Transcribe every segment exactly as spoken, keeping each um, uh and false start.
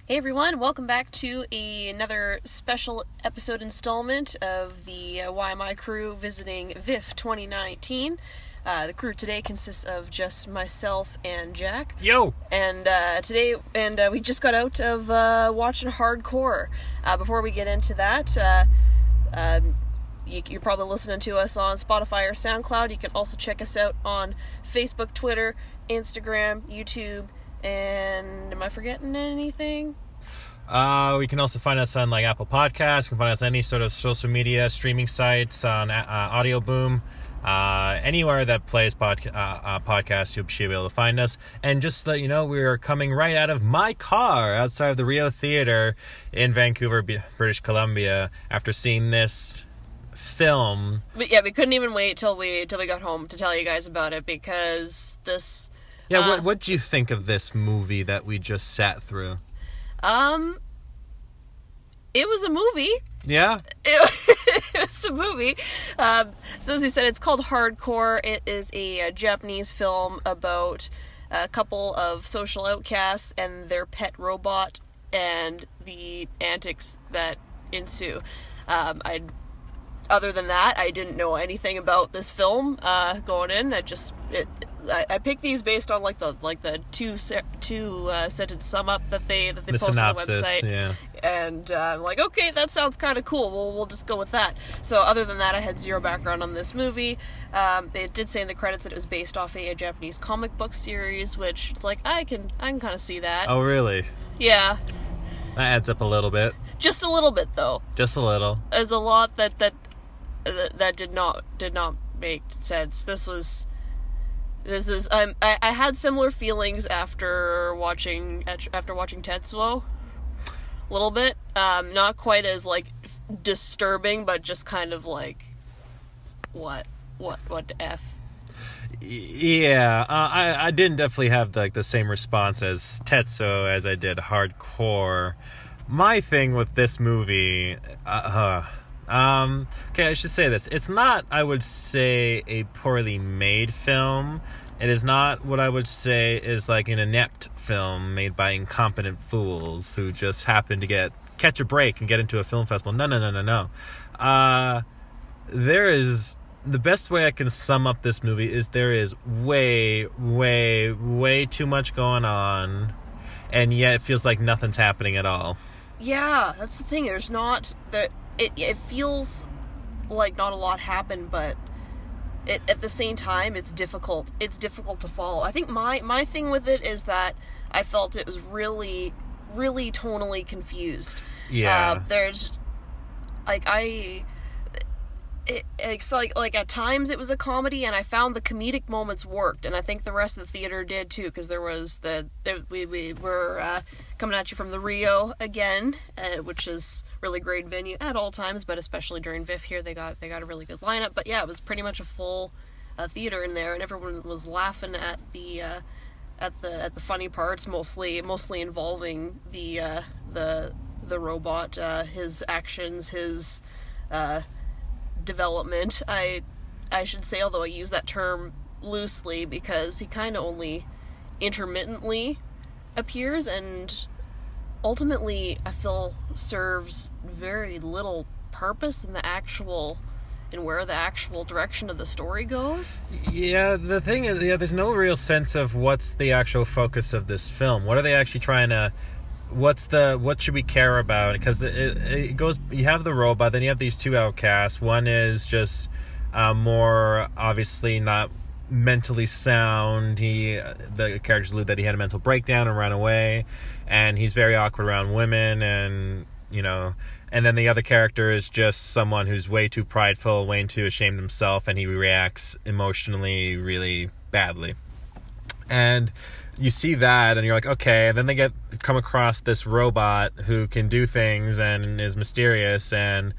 Hey everyone, welcome back to a, another special episode installment of the uh, Y M I crew visiting V I F twenty nineteen. Uh, the crew today consists of just myself and Jack. Yo! And uh, today, and uh, we just got out of uh, watching Hardcore. Uh, before we get into that, uh, um, you, you're probably listening to us on Spotify or SoundCloud. You can also check us out on Facebook, Twitter, Instagram, YouTube, and am I forgetting anything? Uh, we can also find us on like Apple Podcasts. You can find us on any sort of social media streaming sites, on uh, Audio Boom, uh, anywhere that plays pod- uh, uh, podcasts. You should be able to find us. And just to let you know, we are coming right out of my car outside of the Rio Theater in Vancouver, B- British Columbia, after seeing this film. But yeah, we couldn't even wait till we till we got home to tell you guys about it because this. Yeah, uh, what what did you think of this movie that we just sat through? Um, it was a movie. Yeah? It, it was a movie. Um, so as you said, it's called Hardcore. It is a, a Japanese film about a couple of social outcasts and their pet robot and the antics that ensue. Um, I, other than that, I didn't know anything about this film uh, going in. I just it. I, I picked these based on like the like the two se- two uh, sentence sum up that they that they The post synopsis, on the website, yeah. and uh, I'm like, okay, that sounds kind of cool. We'll we'll just go with that. So other than that, I had zero background on this movie. Um, it did say in the credits that it was based off a, a Japanese comic book series, which it's like I can I can kind of see that. Oh, really? Yeah, That adds up a little bit. just a little bit though. Just a little. There's a lot that that uh, that did not did not make sense. This was. This is um, I, I had similar feelings after watching after watching Tetsuo, a little bit. Um, not quite as like disturbing, but just kind of like, what, what, what the f? Yeah, uh, I I didn't definitely have like the same response as Tetsuo as I did Hardcore. My thing with this movie, uh, uh, um, okay, I should say this. It's not, I would say, a poorly made film. It is not what I would say is like an inept film made by incompetent fools who just happen to get catch a break and get into a film festival. No, no, no, no, no. Uh, there is the best way I can sum up this movie is there is way, way, way too much going on, and yet it feels like nothing's happening at all. Yeah, that's the thing. There's not that. It it feels like not a lot happened, but it, at the same time, it's difficult. It's difficult to follow. I think my my thing with it is that I felt it was really, really tonally confused. Yeah. Uh, there's like I. It, it's like like at times it was a comedy, and I found the comedic moments worked, and I think the rest of the theater did too, because there was the there, we we were uh, coming at you from the Rio again, uh, which is really great venue at all times, but especially during V I F here they got they got a really good lineup. But yeah, it was pretty much a full uh, theater in there, and everyone was laughing at the uh, at the at the funny parts, mostly mostly involving the uh, the the robot, uh, his actions, his. Uh, development, I I should say, although I use that term loosely because he kind of only intermittently appears and ultimately I feel serves very little purpose in the actual in where the actual direction of the story goes. Yeah, the thing is, yeah, there's no real sense of what's the actual focus of this film. What are they actually trying to What's the what should we care about? Because it, it goes. You have the robot, then you have these two outcasts. One is just uh, more obviously not mentally sound. He the characters allude that he had a mental breakdown and ran away, and he's very awkward around women, and you know. And then the other character is just someone who's way too prideful, way too ashamed of himself, and he reacts emotionally really badly. And you see that, and you're like, okay. And then they get come across this robot who can do things and is mysterious and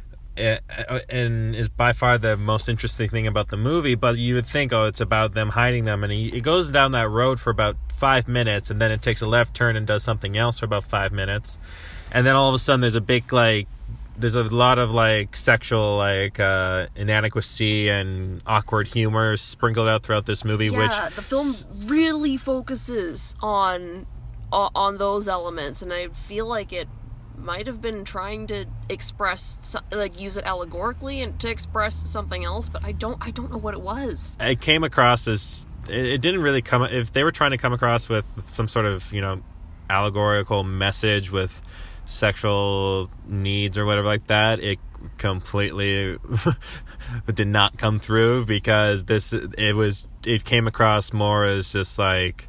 and is by far the most interesting thing about the movie. But you would think, oh, it's about them hiding them, and he, it goes down that road for about five minutes, and then it takes a left turn and does something else for about five minutes, and then all of a sudden there's a big like. There's a lot of like sexual like uh, inadequacy and awkward humor sprinkled out throughout this movie. Yeah, which the film really focuses on on, on those elements, and I feel like it might have been trying to express, like, use it allegorically and to express something else, but I don't I don't know what it was. It came across as, it, it didn't really come, if they were trying to come across with some sort of, you know, allegorical message with sexual needs or whatever like that, it completely did not come through, because this, it was, it came across more as just like,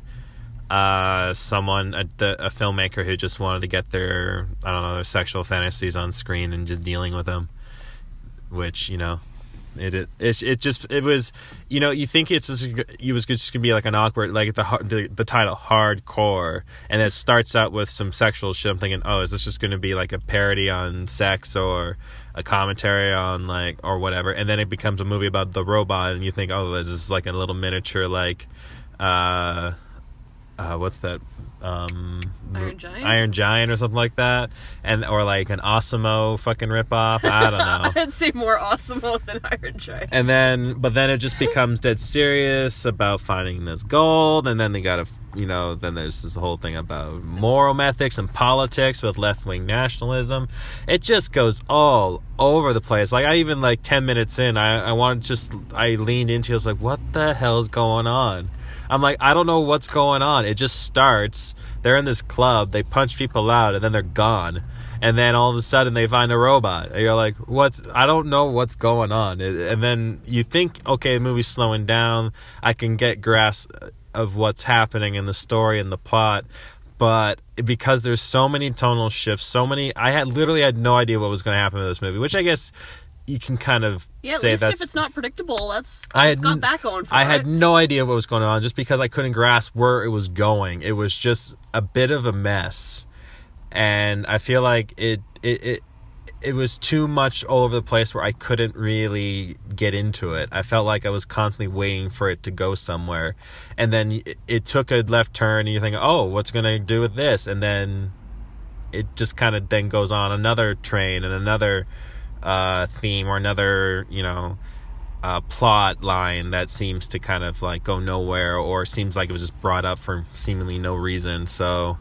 Uh, someone, a, a filmmaker who just wanted to get their, I don't know, their sexual fantasies on screen and just dealing with them, which, you know, it it it, it just, it was, you know, you think it's just, it was just gonna be like an awkward, like the, the the title hardcore, and it starts out with some sexual shit. I'm thinking, oh, is this just gonna be like a parody on sex or a commentary on like, or whatever, and then it becomes a movie about the robot, and you think, oh, is this like a little miniature like, uh. Uh, what's that? Um, Iron Giant? Iron Giant or something like that. And or like an Osimo fucking ripoff. I don't know. I'd say more Osimo than Iron Giant. And then, but then it just becomes dead serious about finding this gold. And then they gotta, you know, then there's this whole thing about moral ethics and politics with left-wing nationalism. It just goes all over the place. Like, I even, like, ten minutes in, I, I wanted just, I leaned into it. I was like, what the hell's going on? I'm like, I don't know what's going on. It just starts. They're in this club. They punch people out, and then they're gone. And then all of a sudden, they find a robot. And you're like, what's... I don't know what's going on. And then you think, okay, the movie's slowing down. I can get grasp of what's happening in the story and the plot. But because there's so many tonal shifts, so many... I had literally had no idea what was going to happen with this movie, which I guess... you can kind of yeah, at say least that's, if it's not predictable, that's, I it's had, got that going for I it. had no idea what was going on just because I couldn't grasp where it was going. It was just a bit of a mess, and I feel like it it it, it was too much all over the place where I couldn't really get into it. I felt like I was constantly waiting for it to go somewhere, and then it, it took a left turn, and you think, oh, what's going to do with this? And then it just kind of then goes on another train and another uh theme or another, you know, uh plot line that seems to kind of like go nowhere, or seems like it was just brought up for seemingly no reason. So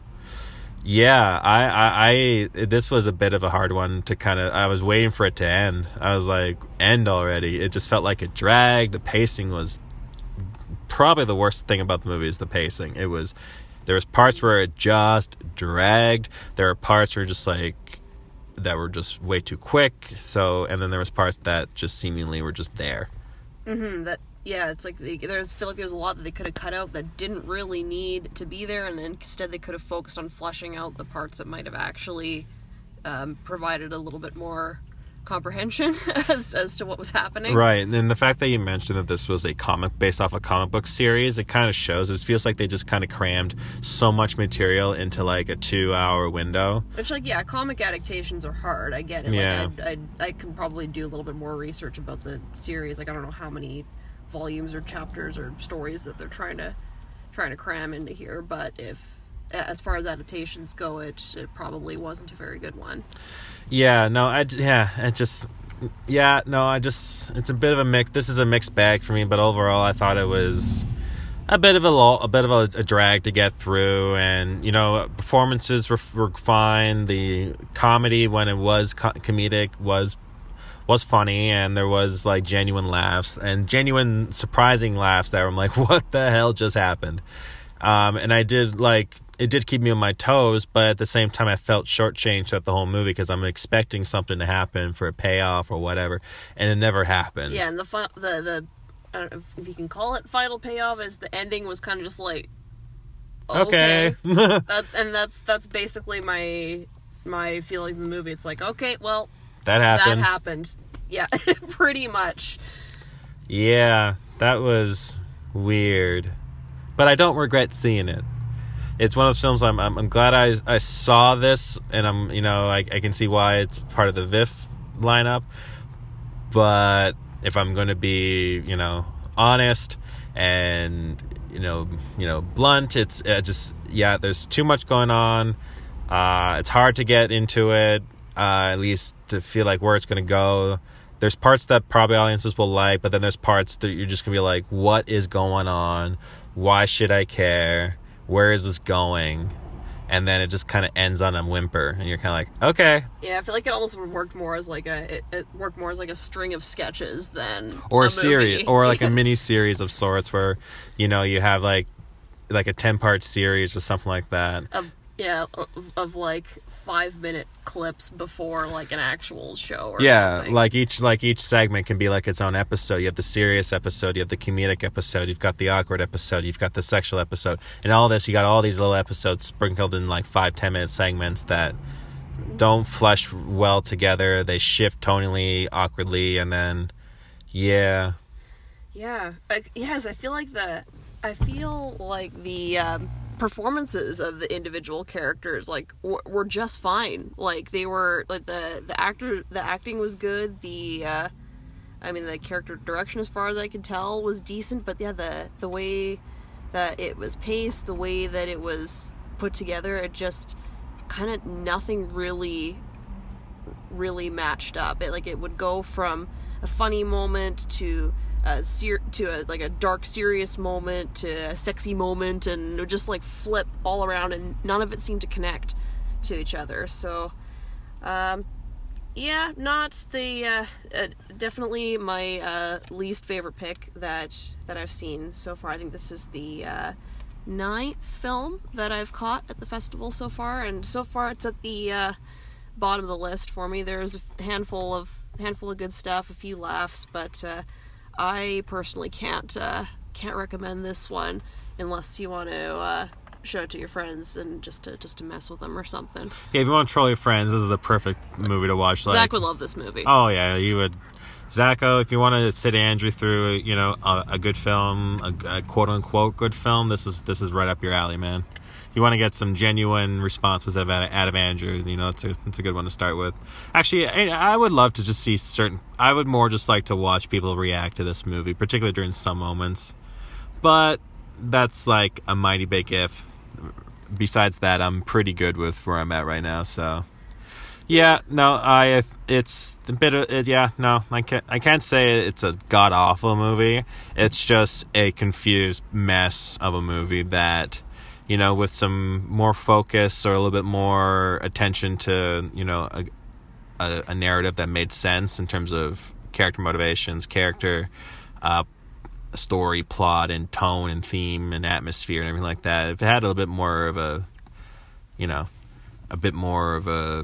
yeah, I I, I this was a bit of a hard one to kind of, I was waiting for it to end. I was like, end already. It just felt like it dragged. The pacing was probably the worst thing about the movie, is the pacing. It was, there was parts where it just dragged. There are parts where just like that were just way too quick. So, and then there was parts that just seemingly were just there. Mm-hmm. That yeah, it's like they, there's I feel like there's a lot that they could have cut out that didn't really need to be there, and then instead they could have focused on fleshing out the parts that might have actually um, provided a little bit more comprehension as as to what was happening. Right, and then the fact that you mentioned that this was a comic based off a comic book series, it kind of shows. It feels like they just kind of crammed so much material into like a two-hour window. Which, like, yeah, comic adaptations are hard. I get it. Yeah. Like, I I I can probably do a little bit more research about the series. Like, I don't know how many volumes or chapters or stories that they're trying to trying to cram into here, but if as far as adaptations go, it it probably wasn't a very good one. Yeah, no, I, yeah, it just, yeah, no, I just, it's a bit of a mix, this is a mixed bag for me, but overall I thought it was a bit of a lull, a bit of a, a drag to get through, and, you know, performances were, were fine, the comedy, when it was co- comedic, was, was funny, and there was, like, genuine laughs, and genuine surprising laughs that were like, what the hell just happened? Um, and I did, like, it did keep me on my toes, but at the same time I felt shortchanged throughout the whole movie because I'm expecting something to happen for a payoff or whatever, and it never happened. Yeah, and the fi- the the I don't know if you can call it final payoff, is the ending was kind of just like, okay, okay. that, and that's that's basically my my feeling of the movie. It's like, okay, well, that happened. That happened. Yeah, pretty much. Yeah, that was weird, but I don't regret seeing it. It's one of those films I'm I'm, I'm glad I I saw this, and I'm you know I I can see why it's part of the V I F lineup. But if I'm going to be you know honest and you know you know blunt, it's uh, just yeah. There's too much going on. Uh, it's hard to get into it. Uh, at least to feel like where it's going to go. There's parts that probably audiences will like, but then there's parts that you're just going to be like, what is going on? Why should I care? Where is this going? and then it just kind of ends on a whimper, and you're kind of like, okay. Yeah, I feel like it almost worked more as like a it, it worked more as like a string of sketches than or a, a series, movie. or like a mini series of sorts, where you know you have like like a ten part series or something like that. Of, yeah, of, of like five minute clips before like an actual show. Or yeah, something. like each like each segment can be like its own episode. You have the serious episode, you have the comedic episode, you've got the awkward episode, you've got the sexual episode, and all this. You got all these little episodes sprinkled in like five ten minute segments that don't flesh well together. They shift tonally awkwardly, and then yeah, yeah, I, yes. I feel like the I feel like the. Um, performances of the individual characters like w- were just fine. Like they were like the the actor the acting was good. The uh I mean the character direction, as far as I could tell, was decent, but yeah, the the way that it was paced, the way that it was put together, it just kind of nothing really really matched up. It like it would go from a funny moment to a ser- to a like a dark serious moment to a sexy moment, and it would just like flip all around, and none of it seemed to connect to each other. So um yeah, not the uh, uh definitely my uh least favorite pick that that I've seen so far. I think this is the uh ninth film that I've caught at the festival so far, and so far it's at the uh bottom of the list for me. There's a handful of handful of good stuff, a few laughs, but uh I personally can't uh, can't recommend this one unless you want to uh, show it to your friends and just to just to mess with them or something. Yeah, if you want to troll your friends, this is the perfect movie to watch. Like, Zach would love this movie. Oh yeah, you would. Zacho, if you want to sit Andrew through, you know, a, a good film, a, a quote unquote good film, this is this is right up your alley, man. You want to get some genuine responses out of, out of Andrew, you know, it's a, it's a good one to start with. Actually, I, I would love to just see certain... I would more just like to watch people react to this movie, particularly during some moments. But that's like a mighty big if. Besides that, I'm pretty good with where I'm at right now, so... Yeah, no, I... It's a bit of... It, yeah, no, I can't, I can't say it's a god-awful movie. It's just a confused mess of a movie that... You know, with some more focus or a little bit more attention to, you know, a, a, a narrative that made sense in terms of character motivations, character, uh, story, plot, and tone, and theme, and atmosphere, and everything like that. If it had a little bit more of a, you know, a bit more of a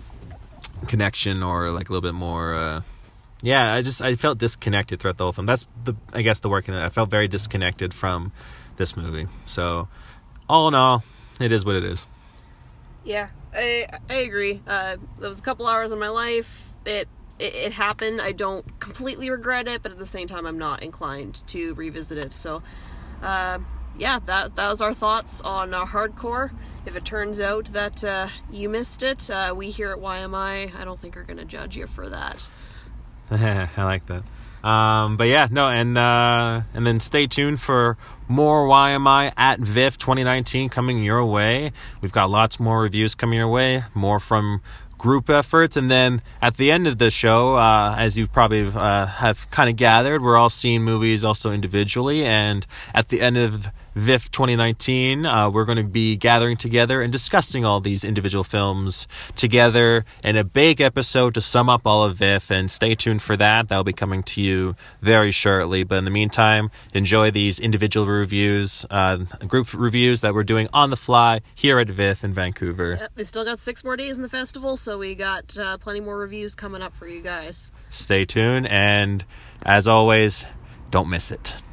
connection, or like a little bit more, uh, yeah, I just I felt disconnected throughout the whole film. That's the I guess the work in it. I felt very disconnected from this movie. So. All in all, it is what it is. Yeah, I I agree. Uh, there was a couple hours of my life. It, it it happened. I don't completely regret it, but at the same time, I'm not inclined to revisit it. So, uh, yeah, that that was our thoughts on uh, Hardcore. If it turns out that uh, you missed it, uh, we here at Y M I, I don't think are going to judge you for that. I like that. Um, but yeah, no, and uh, and then stay tuned for more Y M I at V I F twenty nineteen coming your way. We've got lots more reviews coming your way, more from group efforts, and then at the end of the show, uh, as you probably uh, have kind of gathered, we're all seeing movies also individually, and at the end of V I F twenty nineteen, uh, we're going to be gathering together and discussing all these individual films together in a big episode to sum up all of V I F, and stay tuned for that. That'll be coming to you very shortly, but in the meantime, enjoy these individual reviews, uh, group reviews that we're doing on the fly here at V I F in Vancouver. Yep, we still got six more days in the festival, so we got uh, plenty more reviews coming up for you guys. Stay tuned, and as always, don't miss it.